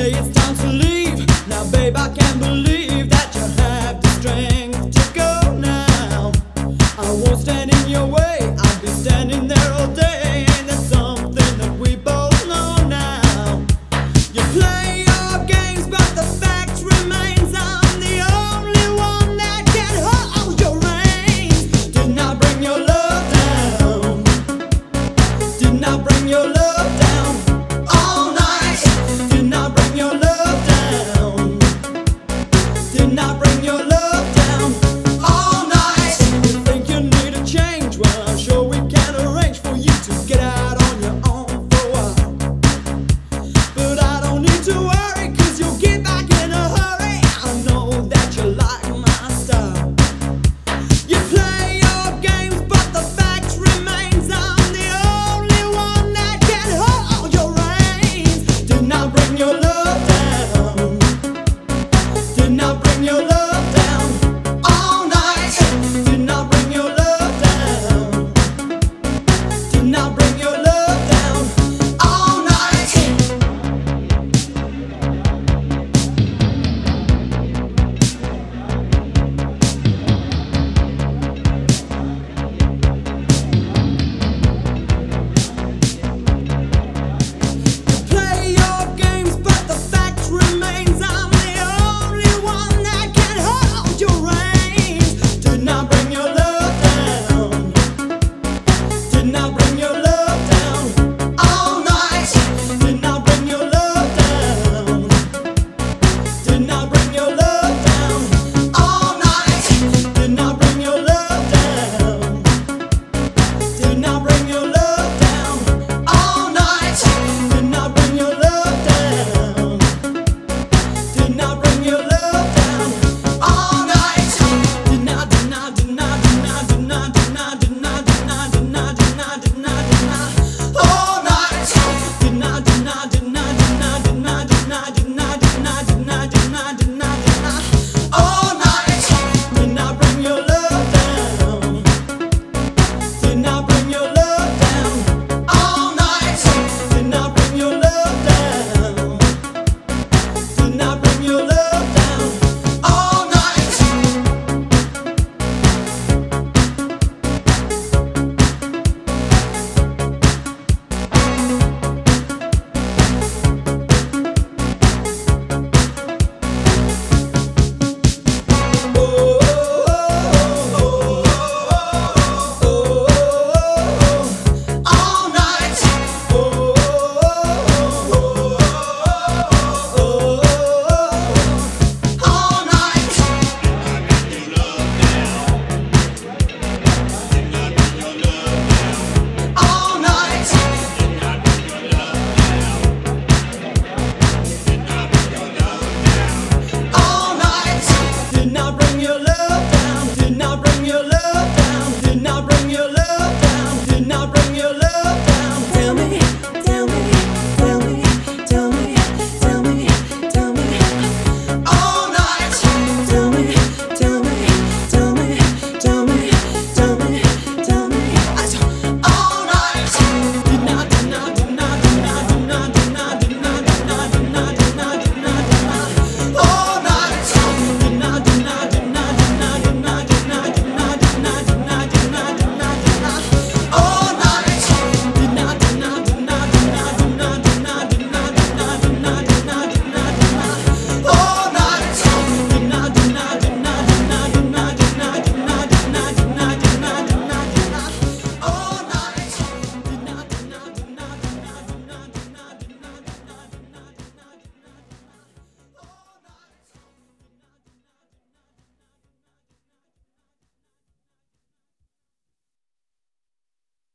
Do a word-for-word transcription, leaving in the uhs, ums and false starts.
say it's time to leave. Now babe, I can't believe that you have the strength to go now. I won't stand in your way, I'll be standing there all day. And that's something that we both know now. You play your games, but the fact remains I'm the only one that can hold your reins. Did not bring your love down, did not bring your love down all night. Did not bring your love down, did not bring your love down all night. You think you need a change? Well, I'm sure we can arrange for you to get out on your own for a while. But I don't need to worry, cause you'll get back in a hurry. I know that you like my style. You play your games, but the fact remains I'm the only one that can hold your reins. Did not bring your love down,